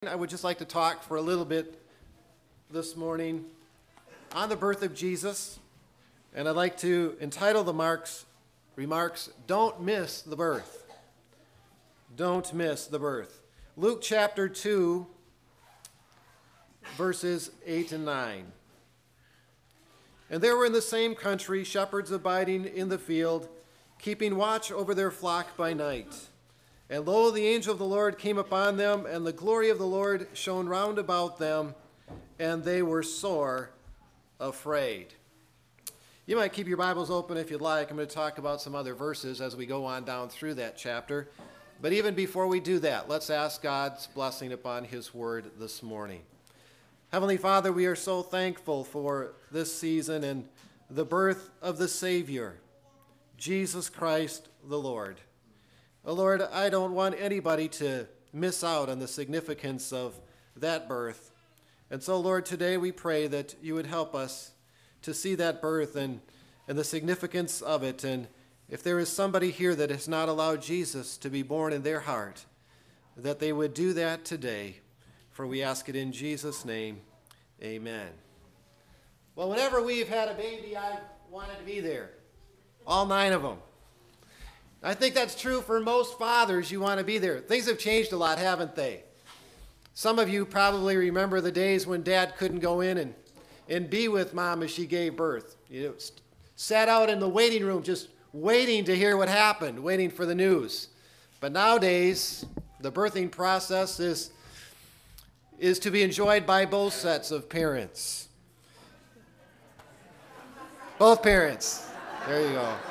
I would just like to talk for a little bit this morning on the birth of Jesus, and I'd like to entitle the remarks, Don't Miss the Birth. Don't miss the birth. Luke chapter 2, verses 8 and 9. And there were in the same country shepherds abiding in the field, keeping watch over their flock by night. And lo, the angel of the Lord came upon them, and the glory of the Lord shone round about them, and they were sore afraid. You might keep your Bibles open if you'd like. I'm going to talk about some other verses as we go on down through that chapter. But even before we do that, let's ask God's blessing upon his word this morning. Heavenly Father, we are so thankful for this season and the birth of the Savior, Jesus Christ the Lord. Oh Lord, I don't want anybody to miss out on the significance of that birth. And so, Lord, today we pray that you would help us to see that birth and the significance of it. And if there is somebody here that has not allowed Jesus to be born in their heart, that they would do that today. For we ask it in Jesus' name, amen. Well, whenever we've had a baby, I've wanted to be there. All 9 of them. I think that's true for most fathers. You want to be there. Things have changed a lot, haven't they? Some of you probably remember the days when Dad couldn't go in and be with Mom as she gave birth. You know, sat out in the waiting room just waiting to hear what happened, waiting for the news. But nowadays, the birthing process is to be enjoyed by both sets of parents. Both parents. There you go.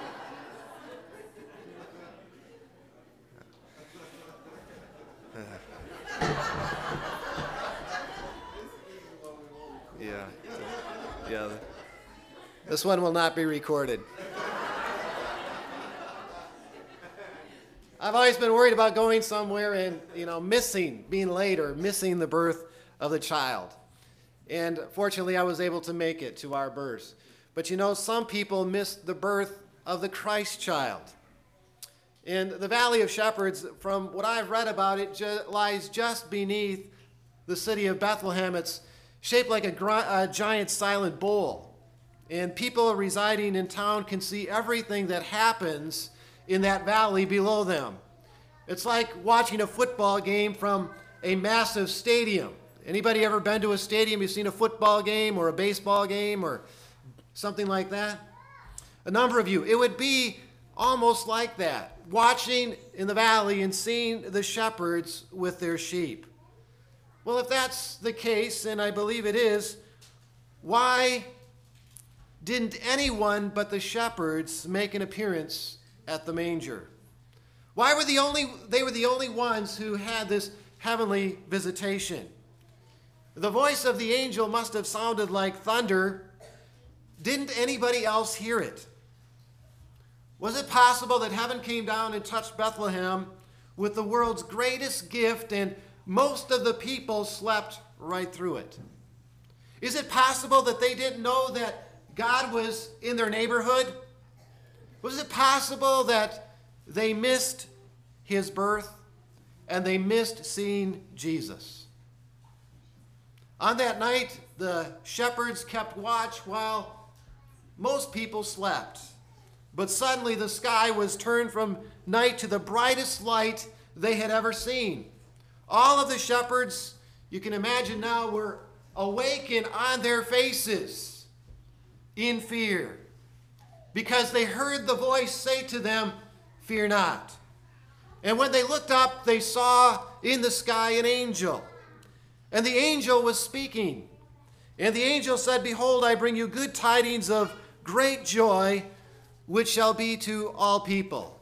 Yeah. This one will not be recorded. I've always been worried about going somewhere and, being late or missing the birth of the child. And fortunately, I was able to make it to our birth. But some people missed the birth of the Christ child. And the Valley of Shepherds, from what I've read about it, lies just beneath the city of Bethlehem. It's shaped like a giant silent bowl. And people residing in town can see everything that happens in that valley below them. It's like watching a football game from a massive stadium. Anybody ever been to a stadium? You've seen a football game or a baseball game or something like that? A number of you. It would be almost like that, watching in the valley and seeing the shepherds with their sheep. Well, if that's the case, and I believe it is, why didn't anyone but the shepherds make an appearance at the manger? Why were they were the only ones who had this heavenly visitation? The voice of the angel must have sounded like thunder. Didn't anybody else hear it? Was it possible that heaven came down and touched Bethlehem with the world's greatest gift and most of the people slept right through it? Is it possible that they didn't know that God was in their neighborhood? Was it possible that they missed his birth and they missed seeing Jesus? On that night, the shepherds kept watch while most people slept. But suddenly the sky was turned from night to the brightest light they had ever seen. All of the shepherds, you can imagine now, were awake and on their faces in fear because they heard the voice say to them, "Fear not." And when they looked up, they saw in the sky an angel. And the angel was speaking. And the angel said, "Behold, I bring you good tidings of great joy, which shall be to all people."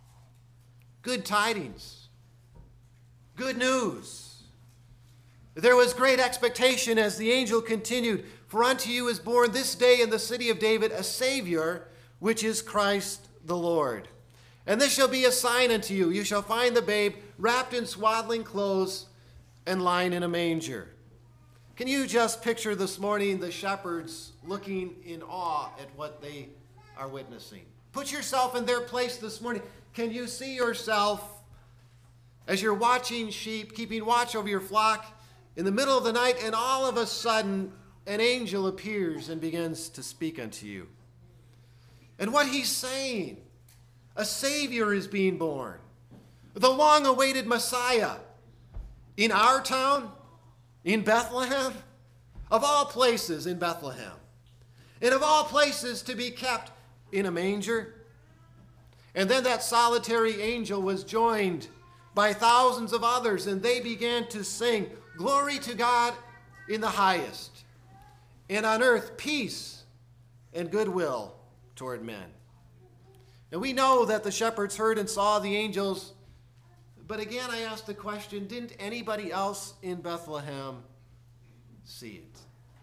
Good tidings. Good news. There was great expectation as the angel continued, "For unto you is born this day in the city of David a Savior, which is Christ the Lord. And this shall be a sign unto you. You shall find the babe wrapped in swaddling clothes and lying in a manger." Can you just picture this morning the shepherds looking in awe at what they are witnessing? Put yourself in their place this morning. Can you see yourself As you're watching sheep, keeping watch over your flock in the middle of the night, and all of a sudden an angel appears and begins to speak unto you. And what he's saying, a Savior is being born, the long-awaited Messiah, in our town, in Bethlehem, of all places in Bethlehem, and of all places to be kept in a manger. And then that solitary angel was joined by thousands of others, and they began to sing, "Glory to God in the highest, and on earth peace and goodwill toward men." And we know that the shepherds heard and saw the angels, but again I ask the question, didn't anybody else in Bethlehem see it?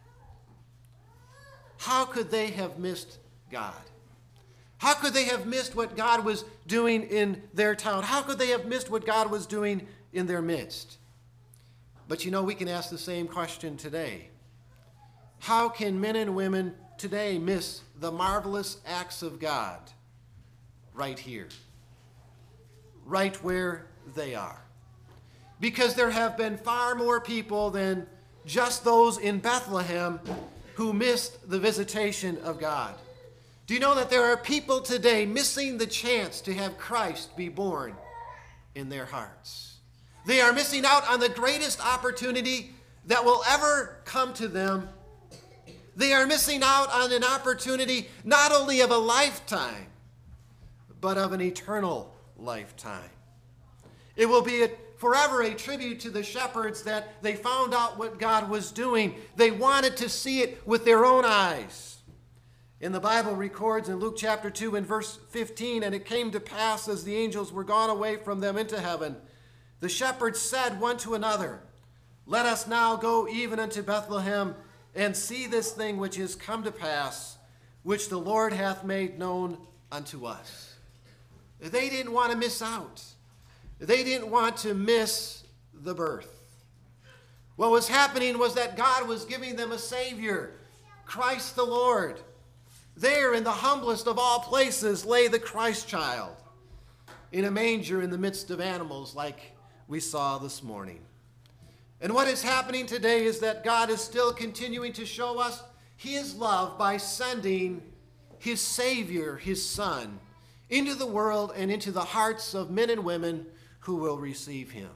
How could they have missed God? How could they have missed what God was doing in their town? How could they have missed what God was doing in their midst? But you know, we can ask the same question today. How can men and women today miss the marvelous acts of God right here, right where they are? Because there have been far more people than just those in Bethlehem who missed the visitation of God. Do you know that there are people today missing the chance to have Christ be born in their hearts? They are missing out on the greatest opportunity that will ever come to them. They are missing out on an opportunity not only of a lifetime, but of an eternal lifetime. It will be forever a tribute to the shepherds that they found out what God was doing. They wanted to see it with their own eyes. And the Bible records in Luke chapter 2 and verse 15, "And it came to pass as the angels were gone away from them into heaven, the shepherds said one to another, Let us now go even unto Bethlehem, and see this thing which is come to pass, which the Lord hath made known unto us." They didn't want to miss out. They didn't want to miss the birth. What was happening was that God was giving them a Savior, Christ the Lord. There in the humblest of all places lay the Christ child, in a manger in the midst of animals like we saw this morning. And what is happening today is that God is still continuing to show us his love by sending his Savior, his Son, into the world and into the hearts of men and women who will receive him.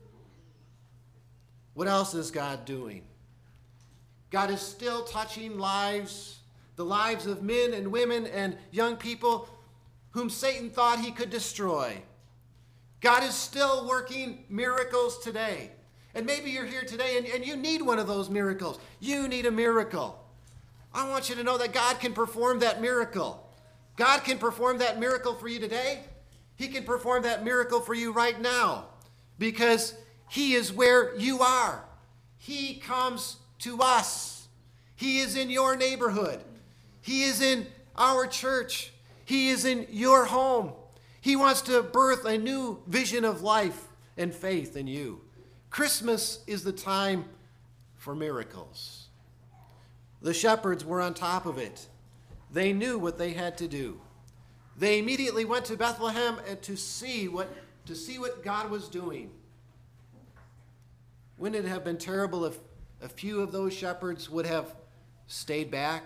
What else is God doing? God is still touching lives, the lives of men and women and young people whom Satan thought he could destroy. God is still working miracles today. And maybe you're here today and you need one of those miracles. You need a miracle. I want you to know that God can perform that miracle. God can perform that miracle for you today. He can perform that miracle for you right now because he is where you are. He comes to us. He is in your neighborhood. He is in our church. He is in your home. He wants to birth a new vision of life and faith in you. Christmas is the time for miracles. The shepherds were on top of it. They knew what they had to do. They immediately went to Bethlehem and to see what God was doing. Wouldn't it have been terrible if a few of those shepherds would have stayed back?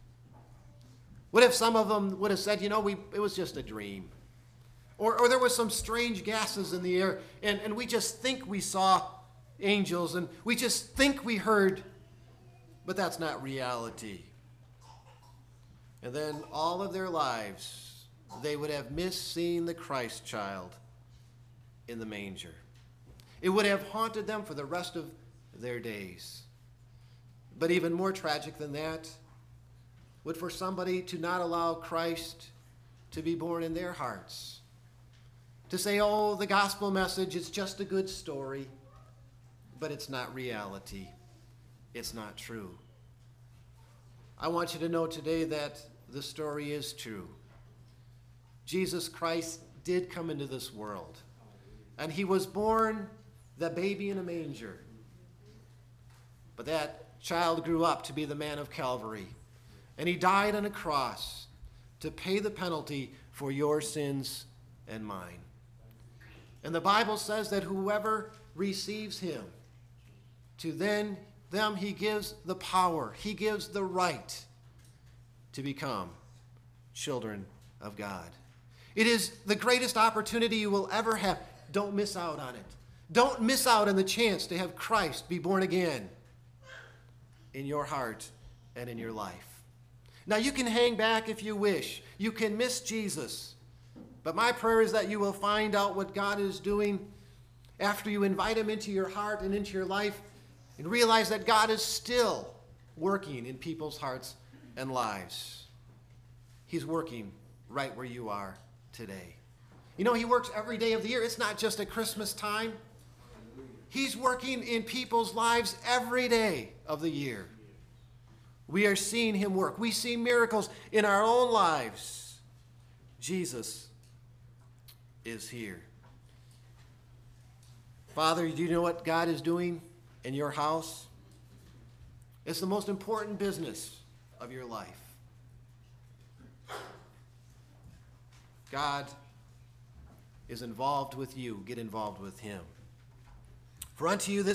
What if some of them would have said, it was just a dream? Or there was some strange gases in the air, and we just think we saw angels, and we just think we heard, but that's not reality. And then all of their lives, they would have missed seeing the Christ child in the manger. It would have haunted them for the rest of their days. But even more tragic than that would for somebody to not allow Christ to be born in their hearts. To say, the gospel message is just a good story, but it's not reality. It's not true. I want you to know today that the story is true. Jesus Christ did come into this world, and he was born the baby in a manger. But that child grew up to be the man of Calvary, and he died on a cross to pay the penalty for your sins and mine. And the Bible says that whoever receives him, to them he gives the power, he gives the right to become children of God. It is the greatest opportunity you will ever have. Don't miss out on it. Don't miss out on the chance to have Christ be born again in your heart and in your life. Now, you can hang back if you wish. You can miss Jesus. But my prayer is that you will find out what God is doing after you invite him into your heart and into your life and realize that God is still working in people's hearts and lives. He's working right where you are today. You know, he works every day of the year. It's not just at Christmas time. He's working in people's lives every day of the year. We are seeing him work. We see miracles in our own lives. Jesus is here. Father, do you know what God is doing in your house? It's the most important business of your life. God is involved with you. Get involved with him. For unto you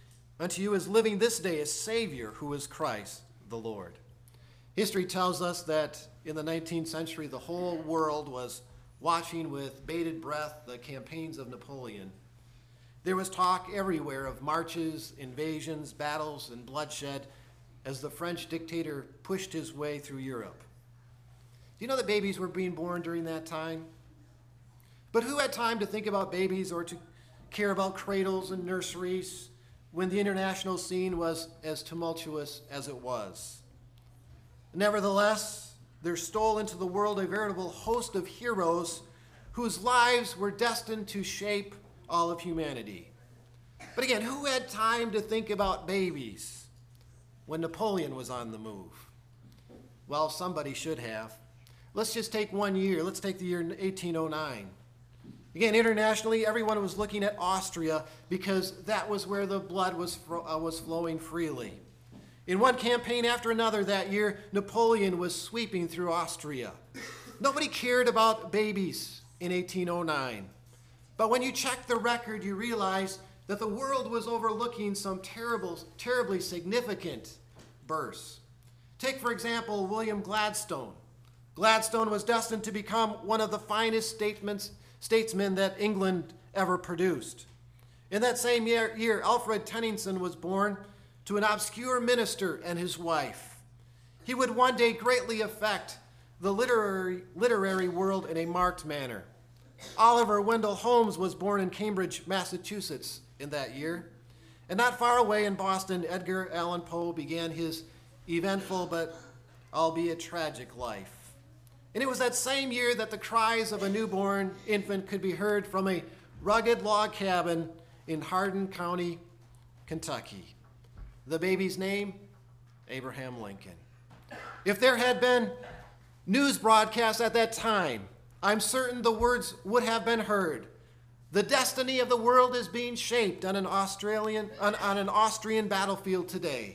is living this day a Savior who is Christ the Lord. History tells us that in the 19th century, the whole world was watching with bated breath the campaigns of Napoleon. There was talk everywhere of marches, invasions, battles, and bloodshed as the French dictator pushed his way through Europe. Do you know that babies were being born during that time? But who had time to think about babies or to care about cradles and nurseries when the international scene was as tumultuous as it was? Nevertheless, there stole into the world a veritable host of heroes whose lives were destined to shape all of humanity. But again, who had time to think about babies when Napoleon was on the move? Well, somebody should have. Let's just take one year. Let's take the year 1809. Again, internationally, everyone was looking at Austria because that was where the blood was flowing freely. In one campaign after another that year, Napoleon was sweeping through Austria. Nobody cared about babies in 1809. But when you check the record, you realize that the world was overlooking some terribly significant births. Take, for example, William Gladstone. Gladstone was destined to become one of the finest statesmen that England ever produced. In that same year, Alfred Tennyson was born to an obscure minister and his wife. He would one day greatly affect the literary world in a marked manner. Oliver Wendell Holmes was born in Cambridge, Massachusetts in that year. And not far away in Boston, Edgar Allan Poe began his eventful but albeit tragic life. And it was that same year that the cries of a newborn infant could be heard from a rugged log cabin in Hardin County, Kentucky. The baby's name? Abraham Lincoln. If there had been news broadcasts at that time, I'm certain the words would have been heard. The destiny of the world is being shaped on an Austrian battlefield today.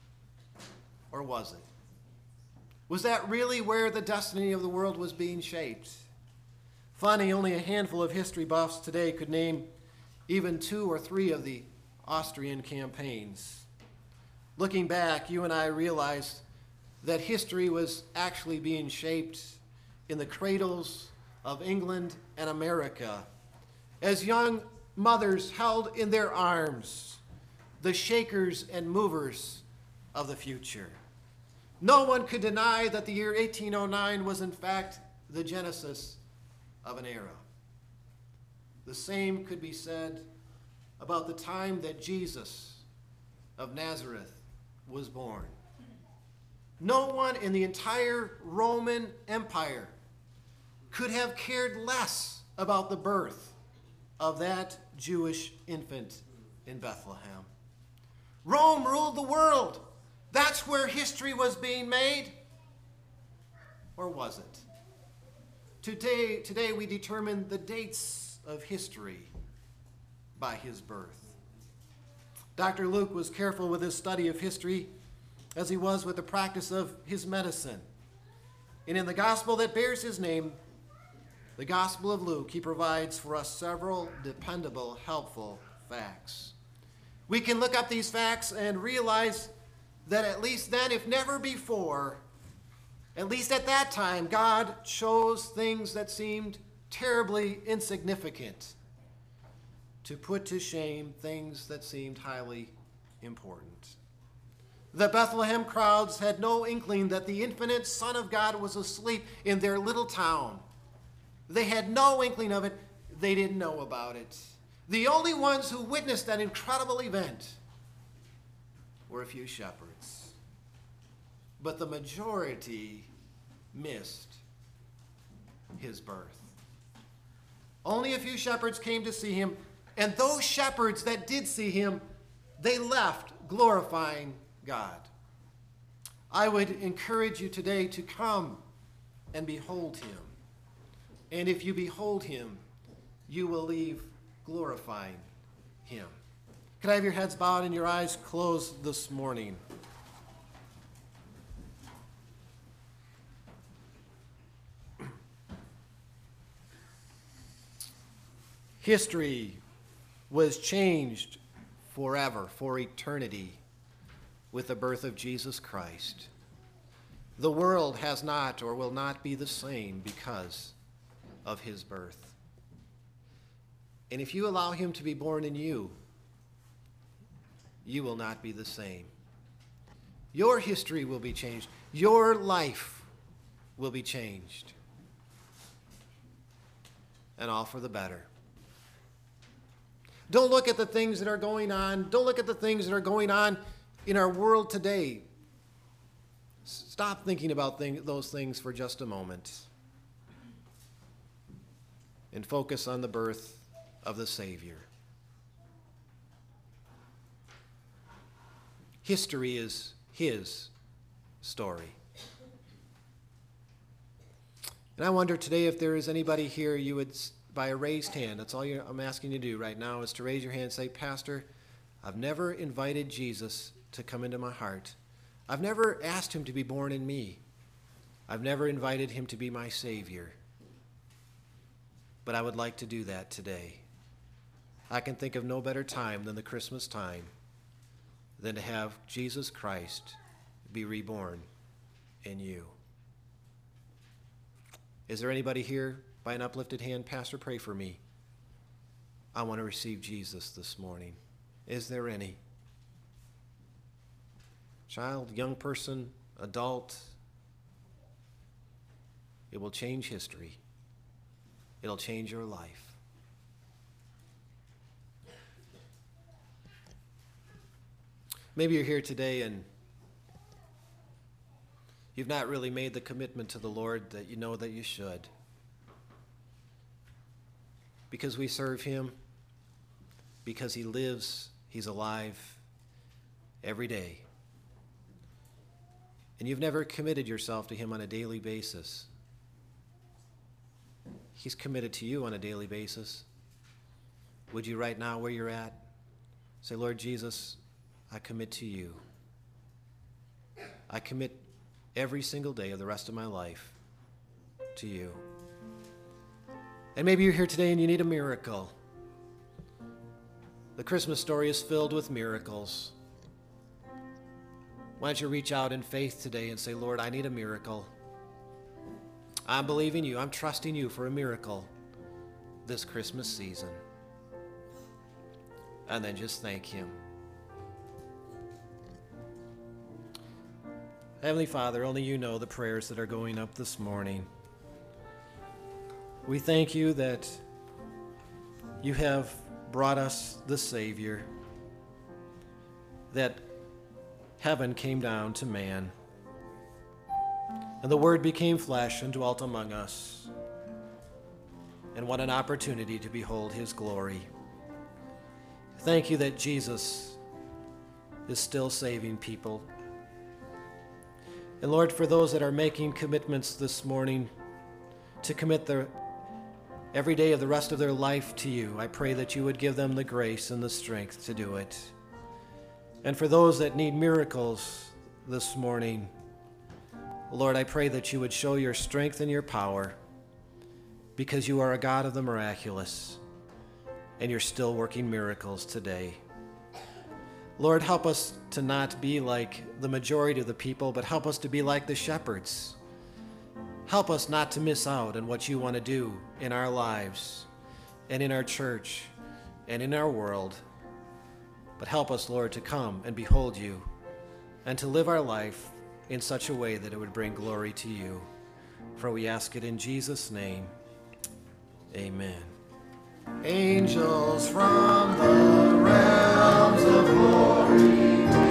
Or was it? Was that really where the destiny of the world was being shaped? Funny, only a handful of history buffs today could name even 2 or 3 of the Austrian campaigns. Looking back, you and I realized that history was actually being shaped in the cradles of England and America as young mothers held in their arms the shakers and movers of the future. No one could deny that the year 1809 was in fact the genesis of an era. The same could be said about the time that Jesus of Nazareth was born. No one in the entire Roman Empire could have cared less about the birth of that Jewish infant in Bethlehem. Rome ruled the world. That's where history was being made. Or was it? Today we determine the dates of history by his birth. Dr. Luke was careful with his study of history as he was with the practice of his medicine. And in the gospel that bears his name, the Gospel of Luke, he provides for us several dependable, helpful facts. We can look up these facts and realize that at least then, if never before, at least at that time, God chose things that seemed terribly insignificant to put to shame things that seemed highly important. The Bethlehem crowds had no inkling that the infinite Son of God was asleep in their little town. They had no inkling of it. They didn't know about it. The only ones who witnessed that incredible event were a few shepherds. But the majority missed his birth. Only a few shepherds came to see him, and those shepherds that did see him, they left glorifying God. I would encourage you today to come and behold him. And if you behold him, you will leave glorifying him. Could I have your heads bowed and your eyes closed this morning? History was changed forever, for eternity, with the birth of Jesus Christ. The world has not or will not be the same because of his birth. And if you allow him to be born in you, you will not be the same. Your history will be changed. Your life will be changed. And all for the better. Don't look at the things that are going on. Don't look at the things that are going on in our world today. Stop thinking about those things for just a moment and focus on the birth of the Savior. History is his story. And I wonder today if there is anybody here you would, by a raised hand, that's all I'm asking you to do right now, is to raise your hand and say, Pastor, I've never invited Jesus to come into my heart. I've never asked him to be born in me. I've never invited him to be my Savior. But I would like to do that today. I can think of no better time than the Christmas time than to have Jesus Christ be reborn in you. Is there anybody here by an uplifted hand? Pastor, pray for me. I want to receive Jesus this morning. Is there any? Child, young person, adult. It will change history. It'll change your life. Maybe you're here today and you've not really made the commitment to the Lord that you know that you should. Because we serve him, because he lives, he's alive every day. And you've never committed yourself to him on a daily basis. He's committed to you on a daily basis. Would you right now where you're at say, Lord Jesus, I commit to you. I commit every single day of the rest of my life to you. And maybe you're here today and you need a miracle. The Christmas story is filled with miracles. Why don't you reach out in faith today and say, Lord, I need a miracle. I'm believing you. I'm trusting you for a miracle this Christmas season. And then just thank him. Heavenly Father, only you know the prayers that are going up this morning. We thank you that you have brought us the Savior, that heaven came down to man, and the Word became flesh and dwelt among us. And what an opportunity to behold his glory. Thank you that Jesus is still saving people. And Lord, for those that are making commitments this morning to commit every day of the rest of their life to you, I pray that you would give them the grace and the strength to do it. And for those that need miracles this morning, Lord, I pray that you would show your strength and your power because you are a God of the miraculous, and you're still working miracles today. Lord, help us to not be like the majority of the people, but help us to be like the shepherds. Help us not to miss out on what you want to do in our lives and in our church and in our world. But help us, Lord, to come and behold you and to live our life in such a way that it would bring glory to you. For we ask it in Jesus' name. Amen. Angels from the realms of glory,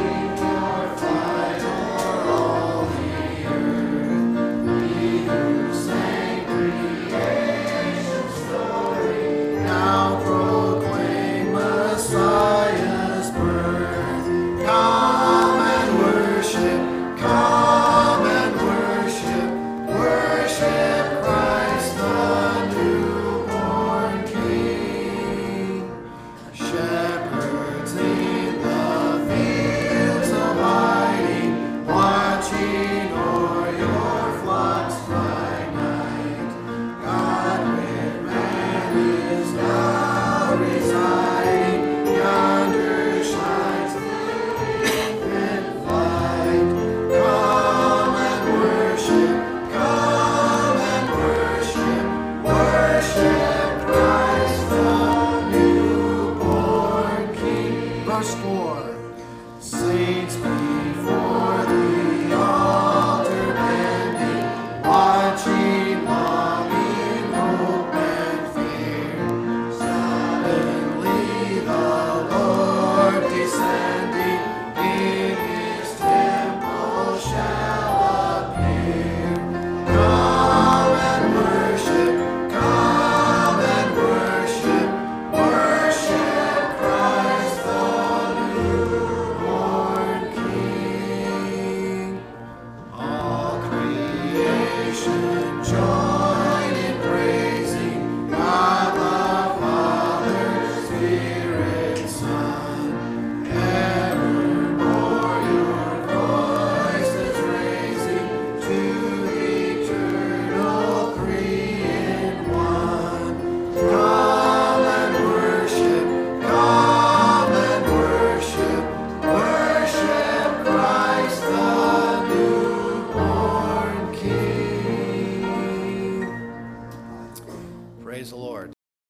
Praise the Lord.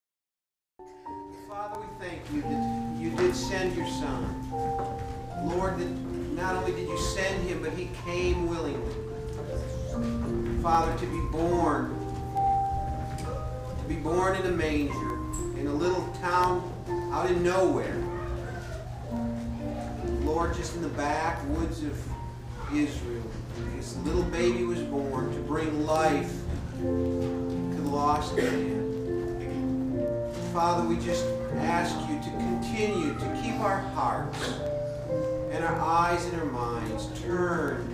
Father, we thank you that you did send your Son. Lord, that not only did you send him, but he came willingly. Father, to be born in a manger, in a little town out in nowhere. Lord, just in the backwoods of Israel, this little baby was born to bring life to the lost man. Father, we just ask you to continue to keep our hearts and our eyes and our minds turned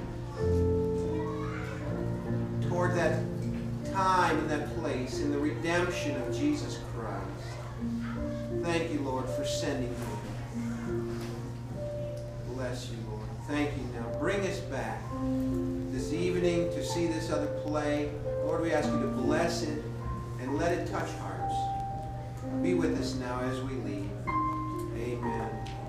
toward that time and that place in the redemption of Jesus Christ. Thank you, Lord, for sending him. Bless you, Lord. Thank you. Now bring us back this evening to see this other play. Lord, we ask you to bless it and let it touch hearts. Be with us now as we leave. Amen.